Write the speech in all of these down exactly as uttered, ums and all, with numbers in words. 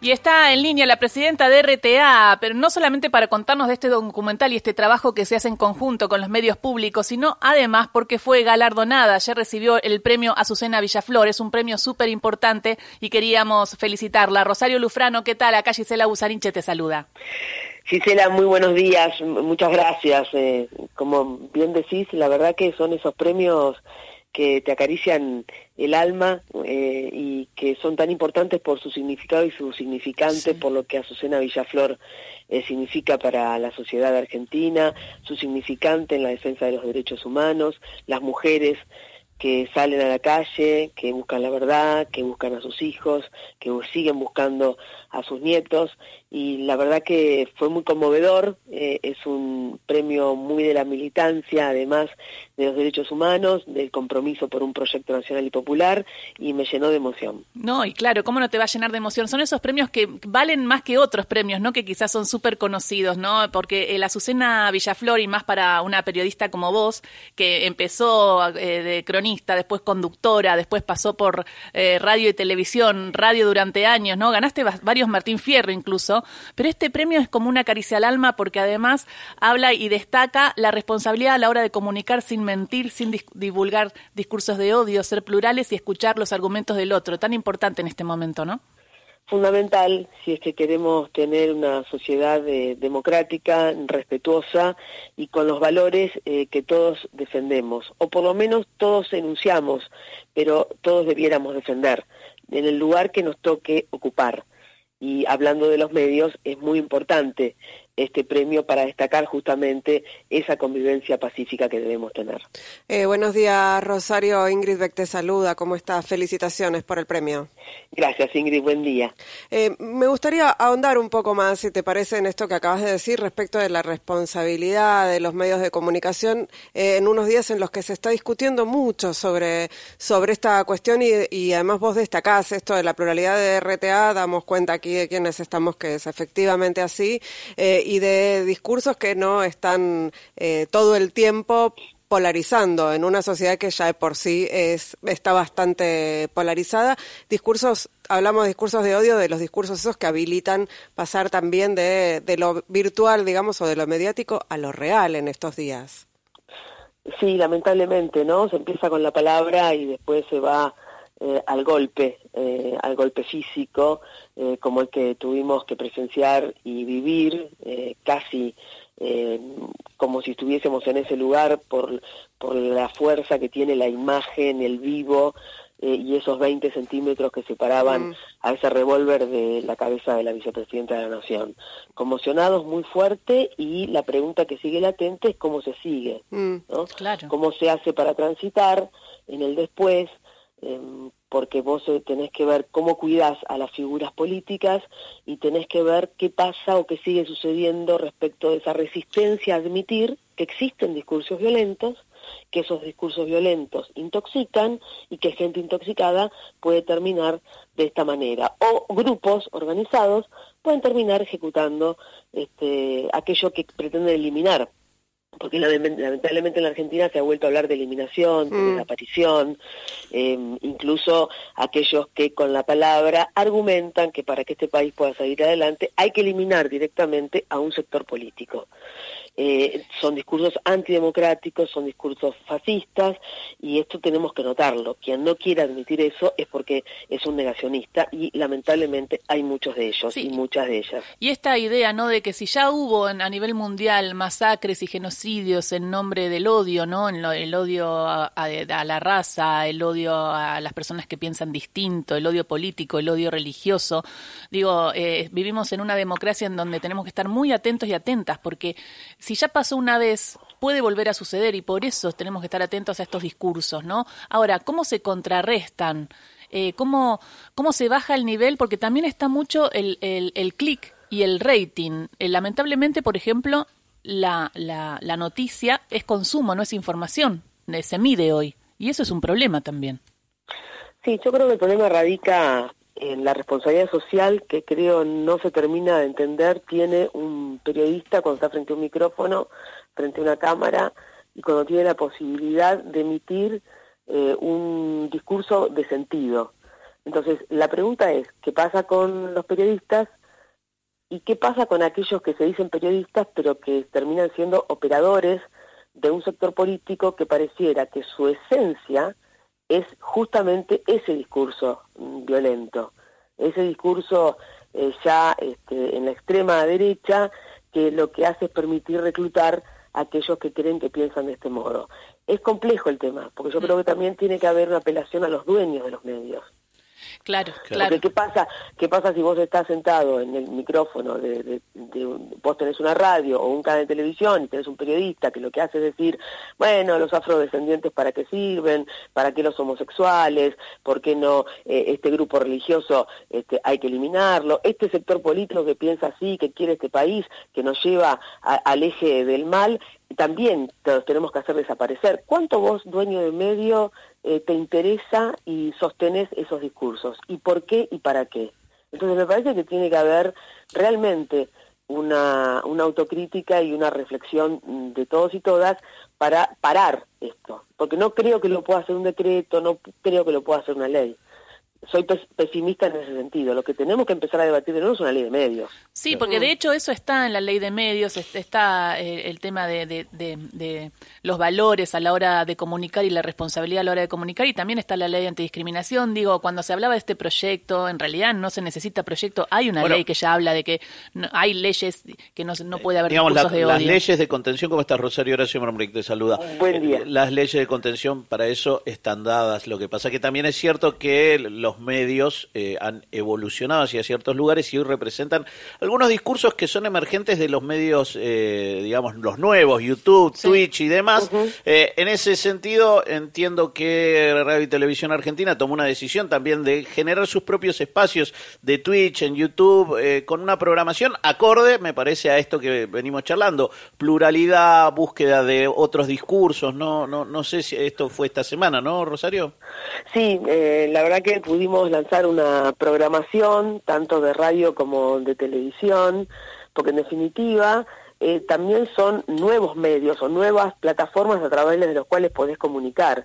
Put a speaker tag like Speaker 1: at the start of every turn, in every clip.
Speaker 1: Y está en línea la presidenta de R T A, pero no solamente para contarnos de este documental y este trabajo que se hace en conjunto con los medios públicos, sino además porque fue galardonada. Ayer recibió el premio Azucena Villaflor, es un premio súper importante y queríamos felicitarla. Rosario Lufrano, ¿qué tal? Acá Gisela Busariche te saluda.
Speaker 2: Gisela, muy buenos días, muchas gracias. Eh, como bien decís, la verdad que son esos premios que te acarician el alma eh, y que son tan importantes por su significado y su significante, sí. Por lo que Azucena Villaflor eh, significa para la sociedad argentina, su significante en la defensa de los derechos humanos, las mujeres que salen a la calle, que buscan la verdad, que buscan a sus hijos, que siguen buscando a sus nietos, y la verdad que fue muy conmovedor. Eh, es un premio muy de la militancia, además de los derechos humanos, del compromiso por un proyecto nacional y popular, y me llenó de emoción.
Speaker 1: No, y claro, ¿cómo no te va a llenar de emoción? Son esos premios que valen más que otros premios, ¿no? Que quizás son súper conocidos, ¿no? Porque el Azucena Villaflor, y más para una periodista como vos, que empezó eh, de cronista, después conductora, después pasó por eh, radio y televisión, radio durante años, ¿no? Ganaste varios Martín Fierro incluso, pero este premio es como una caricia al alma porque además habla y destaca la responsabilidad a la hora de comunicar sin mentir, sin dis- divulgar discursos de odio, ser plurales y escuchar los argumentos del otro, tan importante en este momento, ¿no?
Speaker 2: Fundamental si es que queremos tener una sociedad eh, democrática, respetuosa y con los valores eh, que todos defendemos, o por lo menos todos enunciamos, pero todos debiéramos defender, en el lugar que nos toque ocupar. Y hablando de los medios, es muy importante este premio para destacar justamente esa convivencia pacífica que debemos tener.
Speaker 3: Eh, buenos días, Rosario. Ingrid Beck te saluda. ¿Cómo estás? Felicitaciones por el premio.
Speaker 2: Gracias, Ingrid. Buen día.
Speaker 3: Eh, me gustaría ahondar un poco más, si te parece, en esto que acabas de decir respecto de la responsabilidad de los medios de comunicación eh, en unos días en los que se está discutiendo mucho sobre, sobre esta cuestión y, y además vos destacás esto de la pluralidad de R T A, damos cuenta aquí de quienes estamos que es efectivamente así, eh, y de discursos que no están eh, todo el tiempo polarizando en una sociedad que ya de por sí es está bastante polarizada. Discursos, hablamos de discursos de odio, de los discursos esos que habilitan pasar también de, de lo virtual, digamos, o de lo mediático a lo real en estos días.
Speaker 2: Sí, lamentablemente, ¿no? Se empieza con la palabra y después se va Eh, al golpe, eh, al golpe físico, eh, como el que tuvimos que presenciar y vivir, eh, casi eh, como si estuviésemos en ese lugar por, por la fuerza que tiene la imagen, el vivo, eh, y esos veinte centímetros que separaban mm. a ese revólver de la cabeza de la vicepresidenta de la Nación. Conmocionados, muy fuerte, y la pregunta que sigue latente es cómo se sigue, mm. ¿no?
Speaker 1: Claro.
Speaker 2: Cómo se hace para transitar en el después, Eh, porque vos tenés que ver cómo cuidás a las figuras políticas y tenés que ver qué pasa o qué sigue sucediendo respecto de esa resistencia a admitir que existen discursos violentos, que esos discursos violentos intoxican y que gente intoxicada puede terminar de esta manera, o grupos organizados pueden terminar ejecutando este, aquello que pretenden eliminar. Porque lamentablemente en la Argentina se ha vuelto a hablar de eliminación, de mm. desaparición, eh, incluso aquellos que con la palabra argumentan que para que este país pueda salir adelante hay que eliminar directamente a un sector político. Eh, son discursos antidemocráticos, son discursos fascistas, y esto tenemos que notarlo. Quien no quiere admitir eso es porque es un negacionista, y lamentablemente hay muchos de ellos, sí. Y muchas de ellas.
Speaker 1: Y esta idea, ¿no?, de que si ya hubo en, a nivel mundial masacres y genocidios en nombre del odio, ¿no?, en lo, el odio a, a, a la raza, el odio a las personas que piensan distinto, el odio político, el odio religioso, digo, eh, vivimos en una democracia en donde tenemos que estar muy atentos y atentas, porque si ya pasó una vez, puede volver a suceder, y por eso tenemos que estar atentos a estos discursos, ¿no? Ahora, ¿cómo se contrarrestan? Eh, ¿cómo, ¿Cómo se baja el nivel? Porque también está mucho el, el, el clic y el rating. Eh, lamentablemente, por ejemplo, la, la, la noticia es consumo, no es información. Eh, se mide hoy, y eso es un problema también.
Speaker 2: Sí, yo creo que el problema radica en la responsabilidad social que creo no se termina de entender. Tiene un periodista cuando está frente a un micrófono, frente a una cámara, y cuando tiene la posibilidad de emitir eh, un discurso de sentido. Entonces, la pregunta es, ¿qué pasa con los periodistas? ¿Y qué pasa con aquellos que se dicen periodistas, pero que terminan siendo operadores de un sector político que pareciera que su esencia es justamente ese discurso violento, ese discurso eh, ya este, en la extrema derecha, que lo que hace es permitir reclutar a aquellos que creen que piensan de este modo? Es complejo el tema, porque yo creo que también tiene que haber una apelación a los dueños de los medios.
Speaker 1: Claro, claro.
Speaker 2: Porque ¿qué pasa, qué pasa si vos estás sentado en el micrófono, de, de, de un, vos tenés una radio o un canal de televisión y tenés un periodista que lo que hace es decir, bueno, los afrodescendientes para qué sirven, para qué los homosexuales, por qué no eh, este grupo religioso este, hay que eliminarlo, este sector político que piensa así, que quiere este país, que nos lleva a, al eje del mal, también los tenemos que hacer desaparecer. ¿Cuánto vos, dueño de medio, eh, te interesa y sostenés esos discursos? ¿Y por qué y para qué? Entonces me parece que tiene que haber realmente una, una autocrítica y una reflexión de todos y todas para parar esto. Porque no creo que lo pueda hacer un decreto, no creo que lo pueda hacer una ley. Soy pesimista en ese sentido. Lo que tenemos que empezar a debatir de nuevo es una ley de medios.
Speaker 1: Sí, porque de hecho eso está en la ley de medios, está eh, el tema de, de, de, de los valores a la hora de comunicar y la responsabilidad a la hora de comunicar, y también está la ley de antidiscriminación. Digo, cuando se hablaba de este proyecto, en realidad no se necesita proyecto, hay una bueno, ley que ya habla de que no, hay leyes que no, no puede haber
Speaker 4: digamos,
Speaker 1: discursos
Speaker 4: la,
Speaker 1: de odio.
Speaker 4: Las leyes de contención, ¿cómo estás, Rosario? Horacio Marmuric te saluda.
Speaker 2: Buen día.
Speaker 4: Eh, las leyes de contención para eso están dadas. Lo que pasa que también es cierto que los medios eh, han evolucionado hacia ciertos lugares y hoy representan algunos discursos que son emergentes de los medios, eh, digamos, los nuevos, YouTube, sí. Twitch y demás. Uh-huh. Eh, en ese sentido, entiendo que Radio y Televisión Argentina tomó una decisión también de generar sus propios espacios de Twitch, en YouTube, eh, con una programación acorde, me parece, a esto que venimos charlando. Pluralidad, búsqueda de otros discursos, no no no sé si esto fue esta semana, ¿no, Rosario?
Speaker 2: Sí, eh, la verdad que pudimos lanzar una programación, tanto de radio como de televisión, porque en definitiva eh, también son nuevos medios o nuevas plataformas a través de los cuales podés comunicar.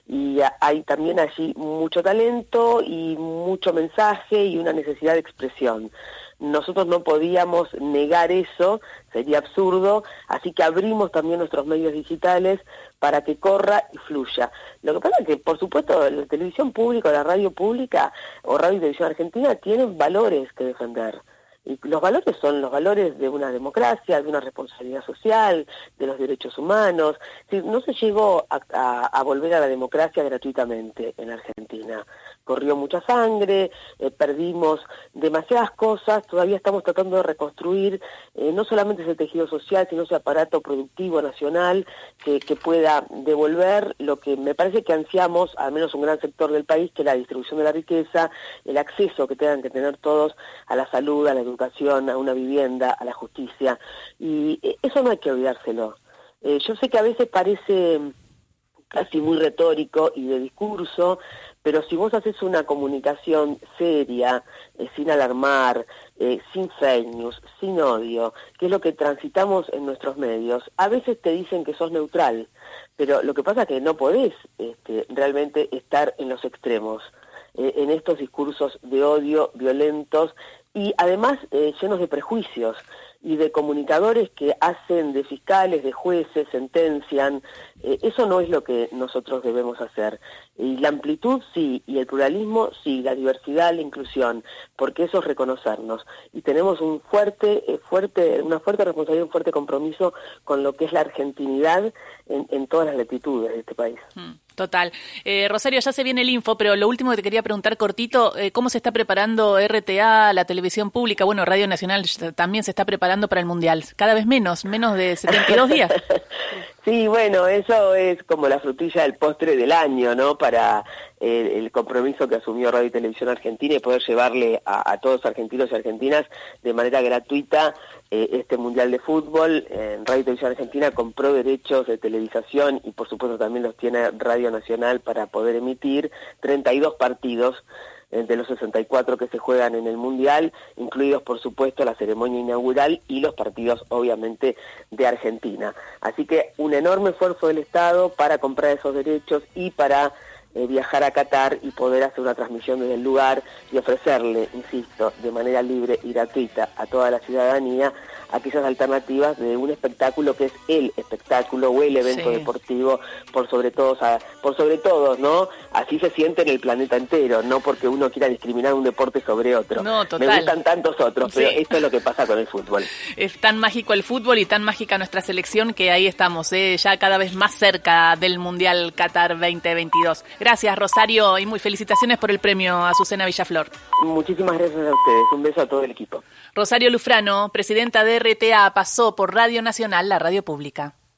Speaker 2: Y hay también allí mucho talento y mucho mensaje y una necesidad de expresión. Nosotros no podíamos negar eso, sería absurdo, así que abrimos también nuestros medios digitales para que corra y fluya. Lo que pasa es que, por supuesto, la televisión pública, la radio pública o Radio y Televisión Argentina tienen valores que defender. Y los valores son los valores de una democracia, de una responsabilidad social, de los derechos humanos. Es decir, no se llegó a, a, a volver a la democracia gratuitamente en Argentina. Corrió mucha sangre, eh, perdimos demasiadas cosas, todavía estamos tratando de reconstruir eh, no solamente ese tejido social, sino ese aparato productivo nacional que, que pueda devolver lo que me parece que ansiamos, al menos un gran sector del país, que es la distribución de la riqueza, el acceso que tengan que tener todos a la salud, a la educación, a una vivienda, a la justicia. Y eh, eso no hay que olvidárselo. Eh, yo sé que a veces parece casi muy retórico y de discurso, pero si vos haces una comunicación seria, eh, sin alarmar, eh, sin fake news, sin odio, que es lo que transitamos en nuestros medios, a veces te dicen que sos neutral, pero lo que pasa es que no podés este, realmente estar en los extremos, eh, en estos discursos de odio, violentos, y además eh, llenos de prejuicios y de comunicadores que hacen de fiscales, de jueces, sentencian. Eh, eso no es lo que nosotros debemos hacer. Y la amplitud sí, y el pluralismo sí, la diversidad, la inclusión, porque eso es reconocernos. Y tenemos un fuerte, eh, fuerte, una fuerte responsabilidad, un fuerte compromiso con lo que es la argentinidad en, en todas las latitudes de este país.
Speaker 1: Mm. Total. Eh, Rosario, ya se viene el info, pero lo último que te quería preguntar cortito, eh, ¿cómo se está preparando R T A, la televisión pública? Bueno, Radio Nacional también se está preparando para el Mundial. Cada vez menos, menos de setenta y dos días.
Speaker 2: Sí, bueno, eso es como la frutilla del postre del año, ¿no? Para eh, el compromiso que asumió Radio y Televisión Argentina y poder llevarle a, a todos los argentinos y argentinas de manera gratuita eh, este Mundial de Fútbol. En Radio y Televisión Argentina compró derechos de televisación y por supuesto también los tiene Radio Nacional para poder emitir treinta y dos partidos de los sesenta y cuatro que se juegan en el Mundial, incluidos por supuesto la ceremonia inaugural y los partidos obviamente de Argentina. Así que un enorme esfuerzo del Estado para comprar esos derechos y para eh, viajar a Qatar y poder hacer una transmisión desde el lugar y ofrecerle, insisto, de manera libre y gratuita a toda la ciudadanía aquellas alternativas de un espectáculo que es el espectáculo o el evento sí. deportivo por sobre todos, por sobre todos, ¿no? Así se siente en el planeta entero, no porque uno quiera discriminar un deporte sobre otro.
Speaker 1: No, total.
Speaker 2: Me gustan tantos otros,
Speaker 1: sí.
Speaker 2: pero esto es lo que pasa con el fútbol.
Speaker 1: Es tan mágico el fútbol y tan mágica nuestra selección que ahí estamos, ¿eh? Ya cada vez más cerca del Mundial Qatar veinte veintidós. Gracias, Rosario, y muy felicitaciones por el premio Azucena Villaflor.
Speaker 2: Muchísimas gracias a ustedes. Un beso a todo el equipo.
Speaker 1: Rosario Lufrano, presidenta de R T A, pasó por Radio Nacional, la radio pública.